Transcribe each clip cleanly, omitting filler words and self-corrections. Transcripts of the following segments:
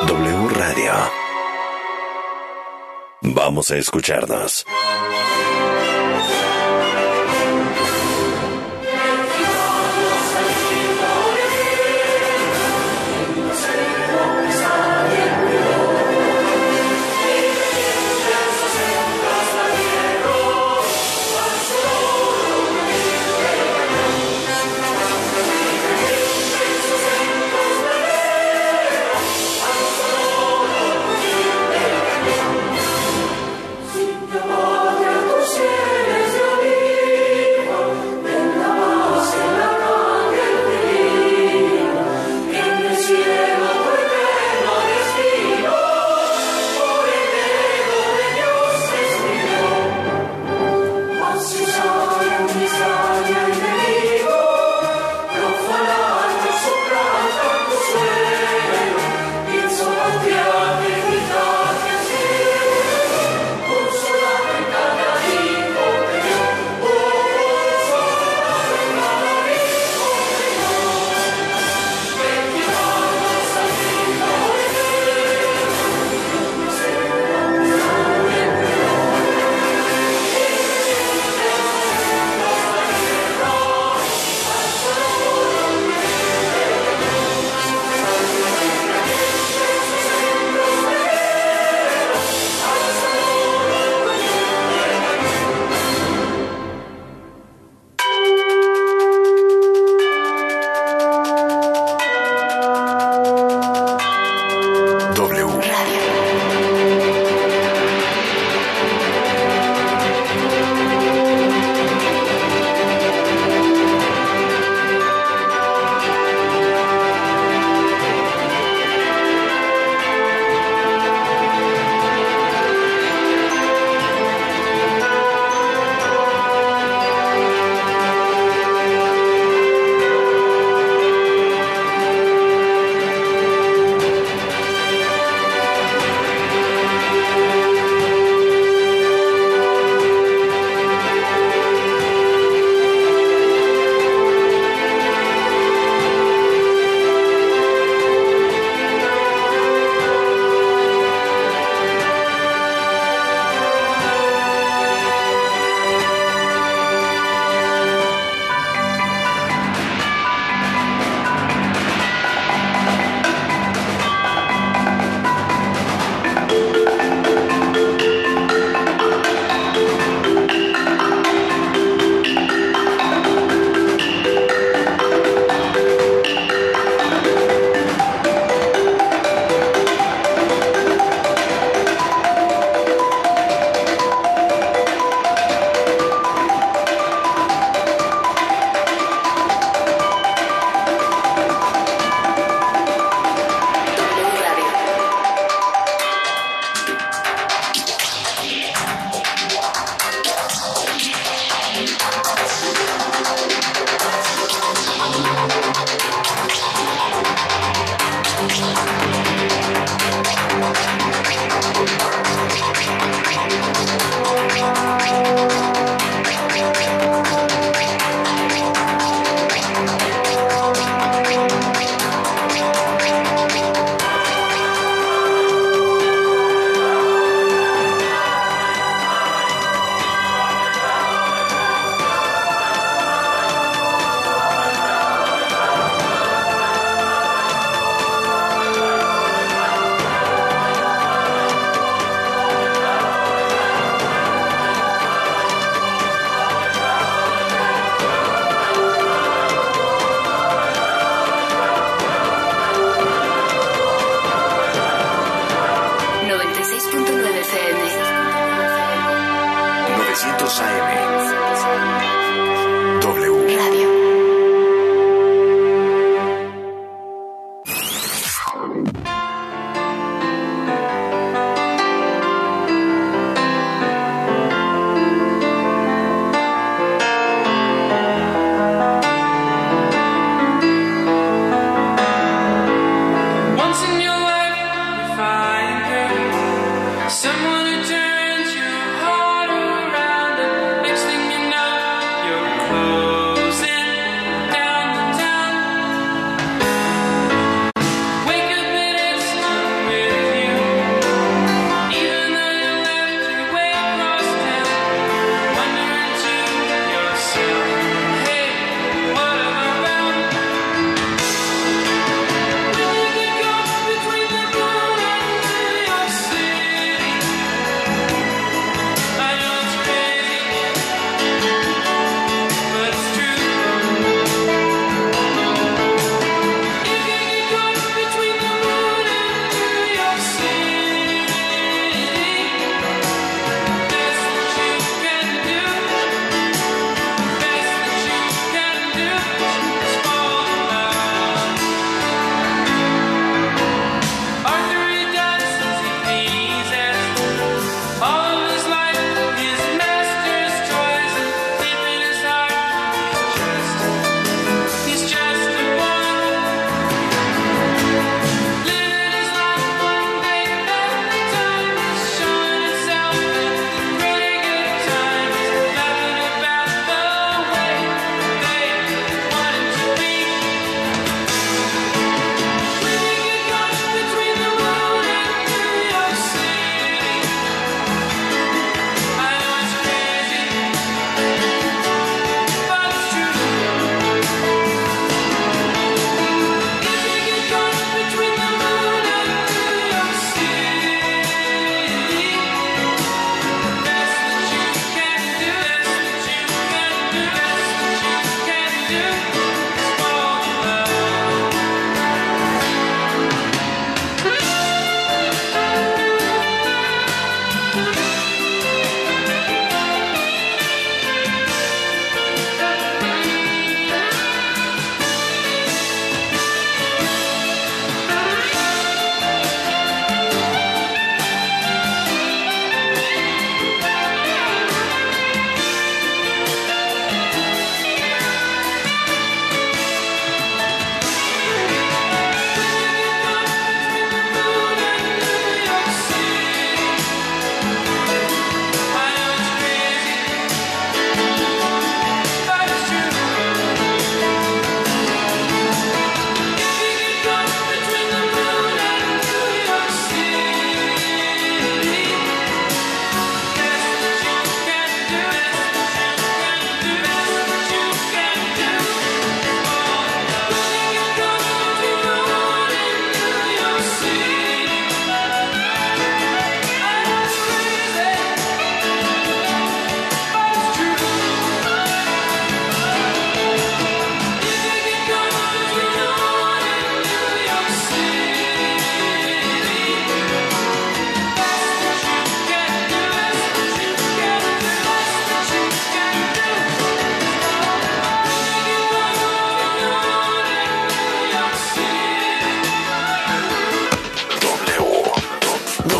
W Radio. Vamos a escucharnos. Gloria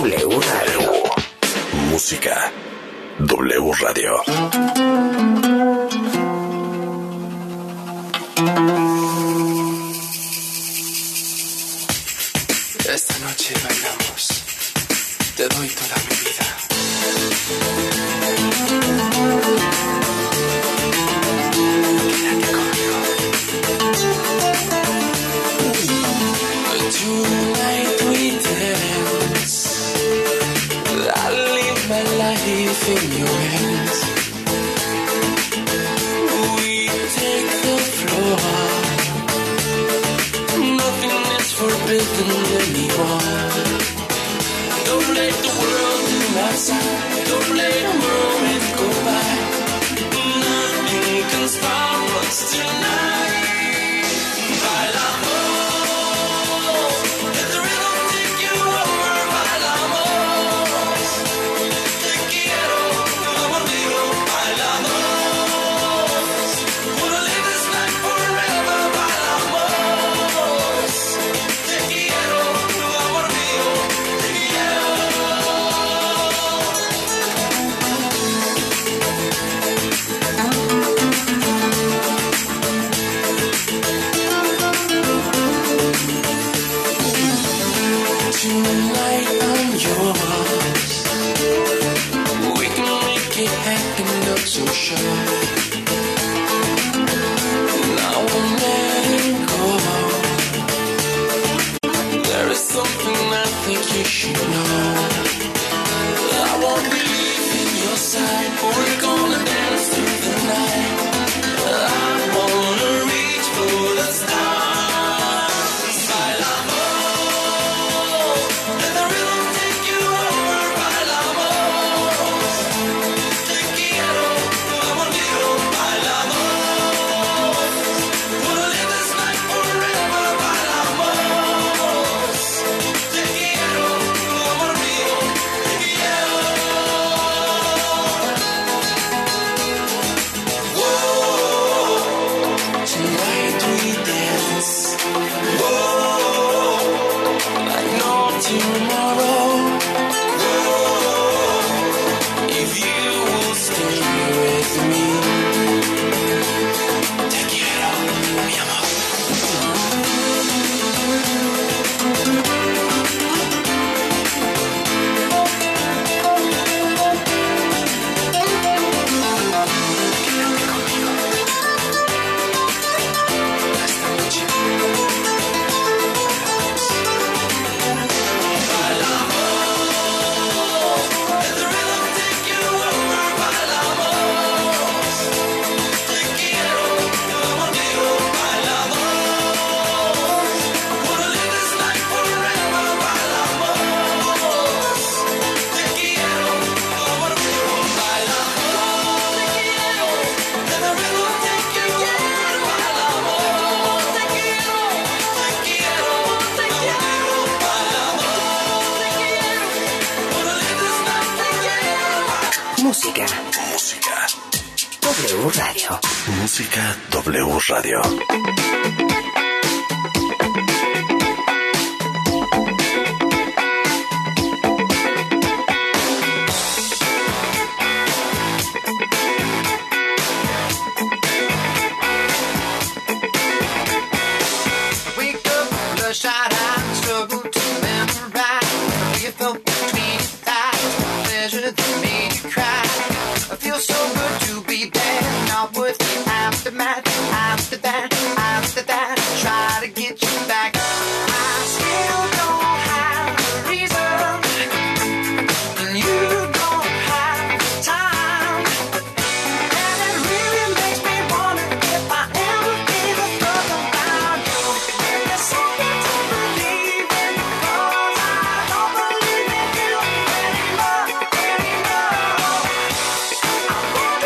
W Radio. Música W Radio. Esta noche bailamos, te doy toda mi vida. Quédate conmigo. Tonight we dance. I live my life in your hands. We take the floor. Nothing is forbidden anymore. Don't let the world do outside. Don't let a moment go by. Nothing can stop us tonight. Bailamos. Let the rhythm take you over. Bailamos. Te quiero, amor mío. Bailamos. Wanna live this life forever. Bailamos. Te quiero, amor mío. Te quiero. Tonight I'm yours. We can make it happen, not so sure. Now I'm letting go. There is something I think you should know. I won't believe in your side. We're gonna dance through the night. I wanna reach for the stars. Bailamos. Let the rhythm take you over. Bailamos. Te quiero, amor mío. Bailamos. Wanna live this life forever. Bailamos. Te quiero, amor mío. Te quiero. Whoa. Tonight we dance. Whoa. Like no tomorrow. Whoa. If you will stay with me. Te quiero, mi amor. Quédate conmigo. Esta noche. Bailamos. Let the rhythm take you over. Bailamos. Te quiero, amor mío. Bailamos. Wanna live this life forever. Bailamos. Te quiero, amor mío. Bailamos. Te quiero. Let the rhythm take you over. Bailamos. Te quiero. Te quiero. Te quiero. Bailamos. Te quiero. Wanna live this life together. Música Música. W Radio. Música W Radio. Wake up, bloodshot eyes, struggle to memorize. You felt between your thighs, pleasure that made you cry. I feel so good to be there, not worth the aftermath. After that, try to get you back. I still don't have a reason, and you don't have the time. And it really makes me wonder if I ever give a fuck about you. There's something to believe in, 'cause I don't believe in you anymore. I wanna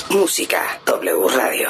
Música W Radio.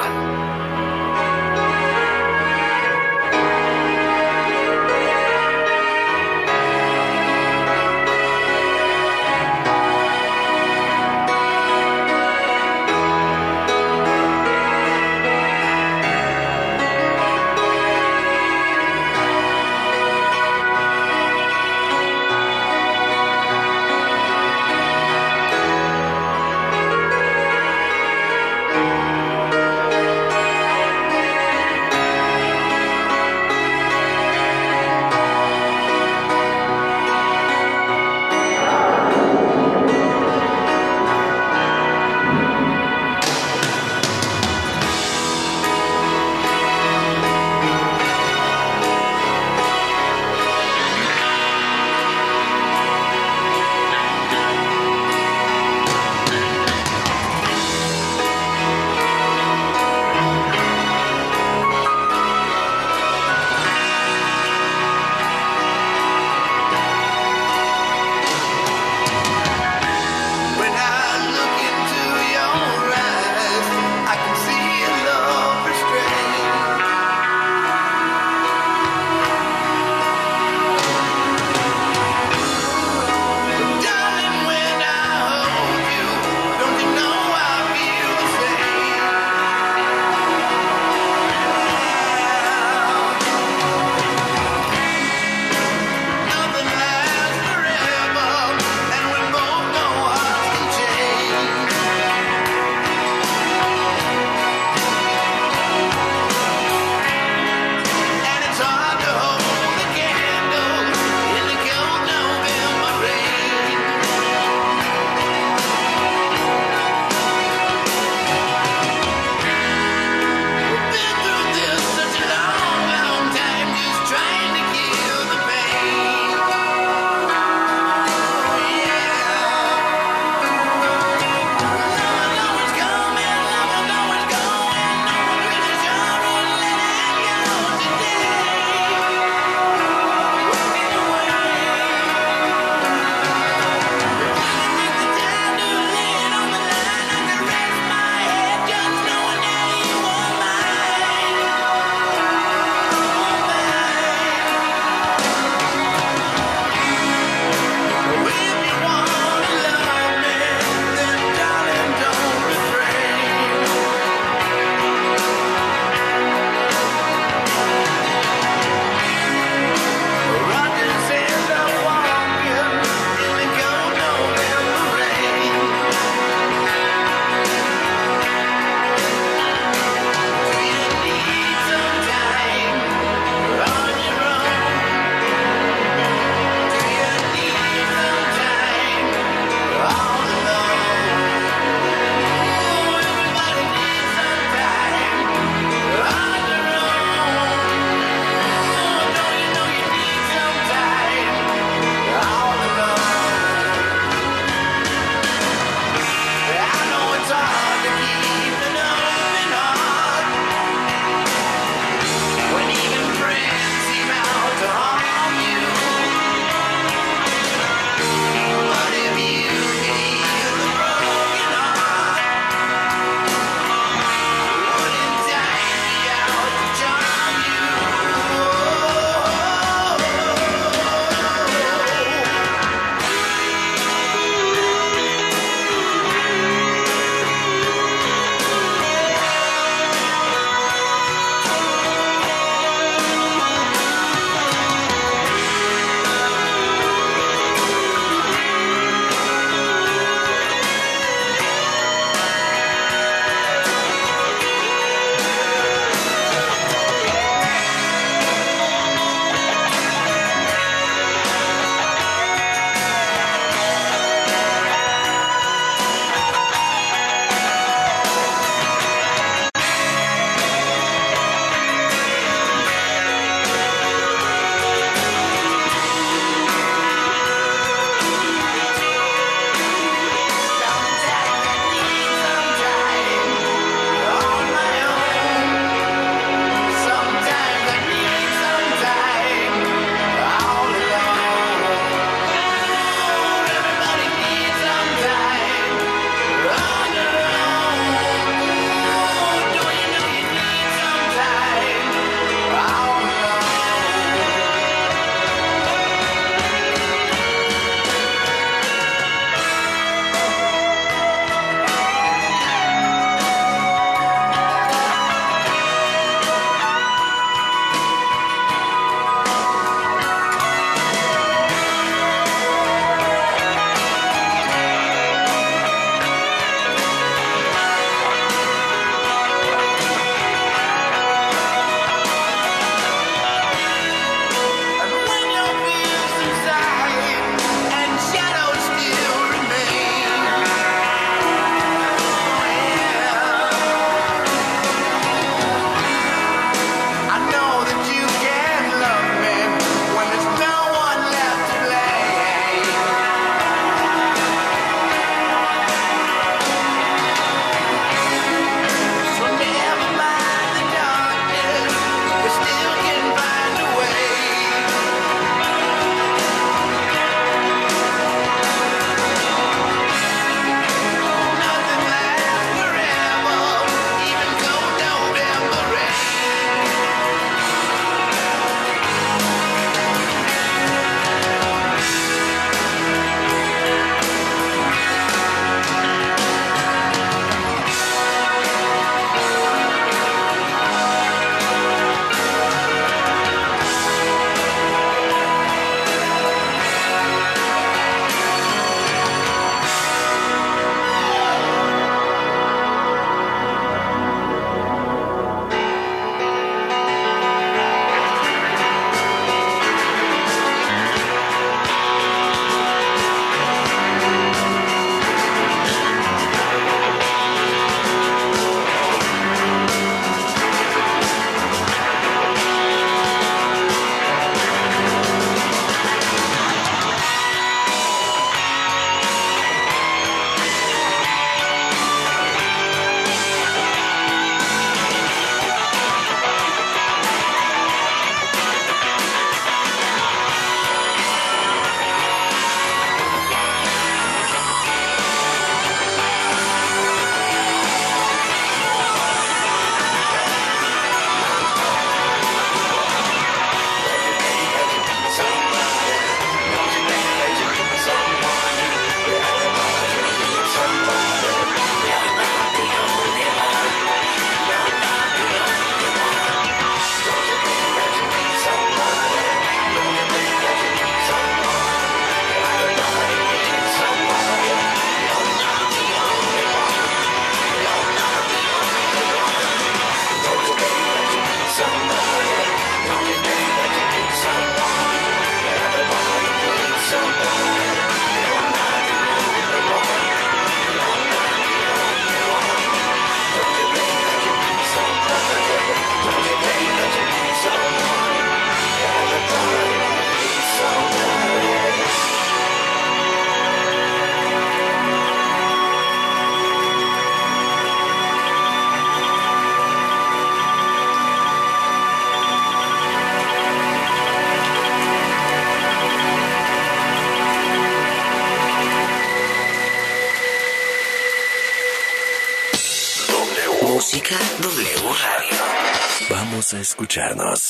Música W Radio. Vamos a escucharnos.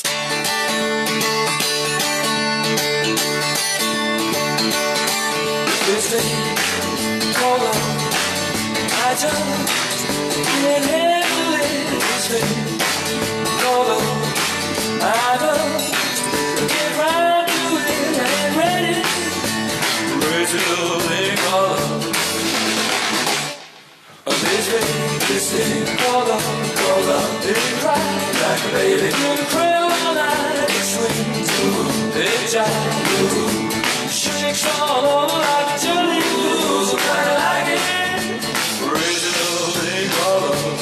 This thing called love, I just can't handle it. This thing called love, I just get right to it. I ain't ready. Raise it up, thing called love. This thing called love, it cries like a baby. You cry all night, it swings, it jives, shakes all over like a jelly. So kinda like it. Raise it up, they call up.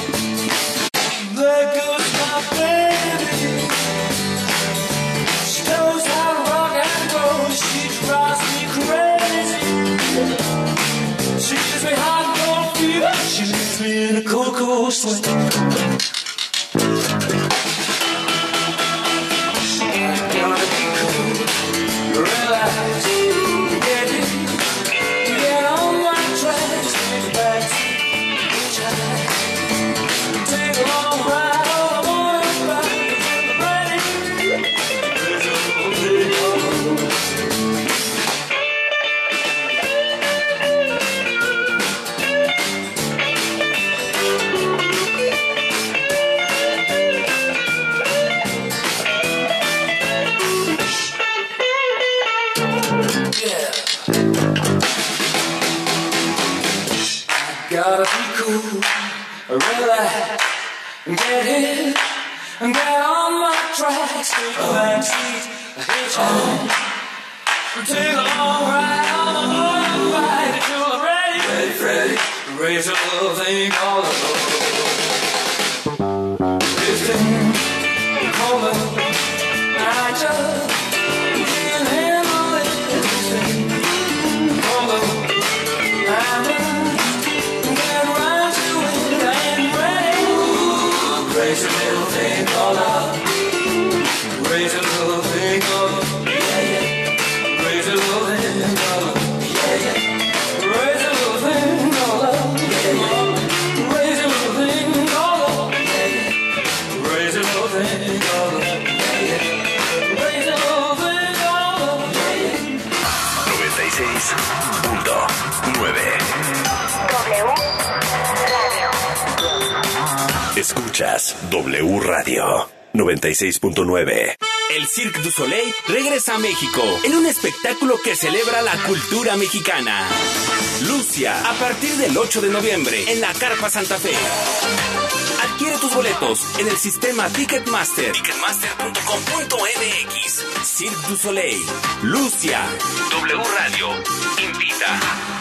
There goes my baby. She knows how to rock and roll. She drives me crazy. She gives me hot and cold fever. She leaves me in a cold, cold sweat. Gotta be cool, relax. Gotta be cool, relax, get hit, get on my tracks, take a backseat, hitchhike, take a long ride on the motorbike until I'm ready, Freddy, raise a little thing called love. This thing called love, I just can't handle it. This thing called love, I just raise a little thing called love. Raise a little thing called love. Yeah, yeah. Raise a little thing called love. Yeah, yeah. Raise a little thing called love. Yeah, yeah. Raise a little thing called love. Yeah, yeah. Raise a little thing called love. Yeah, yeah. Raise a little thing called love. Yeah, 96.9. W Radio. Escuchas W Radio 96.9. El Cirque du Soleil regresa a México en un espectáculo que celebra la cultura mexicana. Lucia, a partir del 8 de noviembre en la Carpa Santa Fe. Adquiere tus boletos en el sistema Ticketmaster, ticketmaster.com.mx. Cirque du Soleil, Lucia. W Radio invita.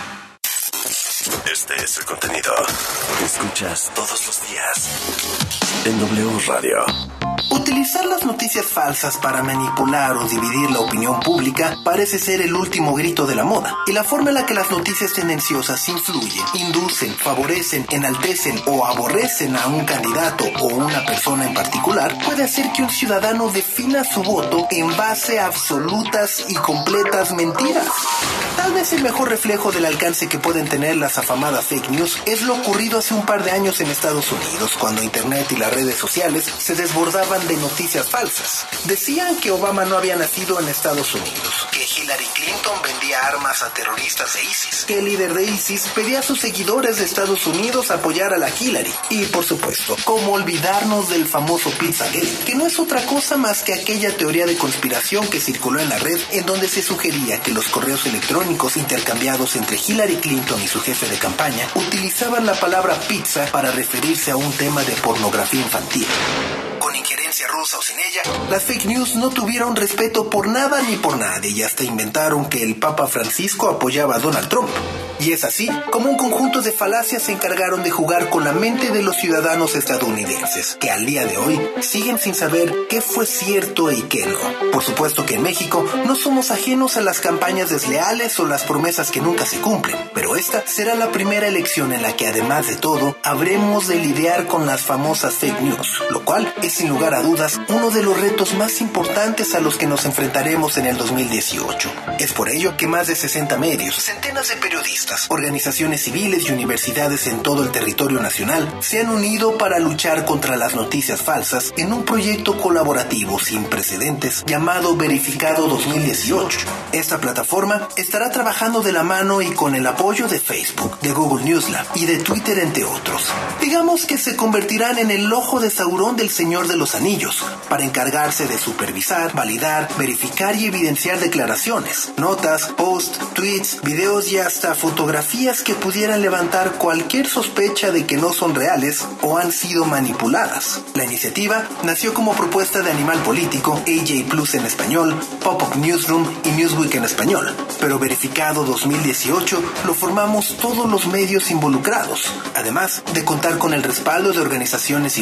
Este es el contenido que escuchas todos los días en W Radio. Utilizar las noticias falsas para manipular o dividir la opinión pública parece ser el último grito de la moda, y la forma en la que las noticias tendenciosas influyen, inducen, favorecen, enaltecen o aborrecen a un candidato o una persona en particular puede hacer que un ciudadano defina su voto en base a absolutas y completas mentiras. Tal vez el mejor reflejo del alcance que pueden tener las afamadas fake news es lo ocurrido hace un par de años en Estados Unidos, cuando Internet y las redes sociales se desbordaban de noticias falsas. Decían que Obama no había nacido en Estados Unidos, que Hillary Clinton vendía armas a terroristas de ISIS, que el líder de ISIS pedía a sus seguidores de Estados Unidos apoyar a la Hillary. Y por supuesto, ¿cómo olvidarnos del famoso Pizzagate? Que no es otra cosa más que aquella teoría de conspiración que circuló en la red, en donde se sugería que los correos electrónicos intercambiados entre Hillary Clinton y su jefe de campaña utilizaban la palabra pizza para referirse a un tema de pornografía infantil. Con injerencia rusa o sin ella, las fake news no tuvieron respeto por nada ni por nadie, y hasta inventaron que el Papa Francisco apoyaba a Donald Trump. Y es así como un conjunto de falacias se encargaron de jugar con la mente de los ciudadanos estadounidenses, que al día de hoy siguen sin saber qué fue cierto y qué no. Por supuesto que en México no somos ajenos a las campañas desleales o las promesas que nunca se cumplen, pero esta será la primera elección en la que, además de todo, habremos de lidiar con las famosas fake news, lo cual es sin lugar a dudas uno de los retos más importantes a los que nos enfrentaremos en el 2018. Es por ello que más de 60 medios, centenas de periodistas encuestas. Organizaciones civiles y universidades en todo el territorio nacional se han unido para luchar contra las noticias falsas en un proyecto colaborativo sin precedentes llamado Verificado 2018. Esta plataforma estará trabajando de la mano y con el apoyo de Facebook, de Google News Lab y de Twitter, entre otros. Digamos que se convertirán en el ojo de Saurón del Señor de los Anillos, para encargarse de supervisar, validar, verificar y evidenciar declaraciones, notas, posts, tweets, videos y hasta fotografías que pudieran levantar cualquier sospecha de que no son reales o han sido manipuladas. La iniciativa nació como propuesta de Animal Político, AJ Plus en español, Pop-Up Newsroom y Newsweek en español, pero Verificado 2018 lo formamos todos los medios involucrados, además de contar con el respaldo de organizaciones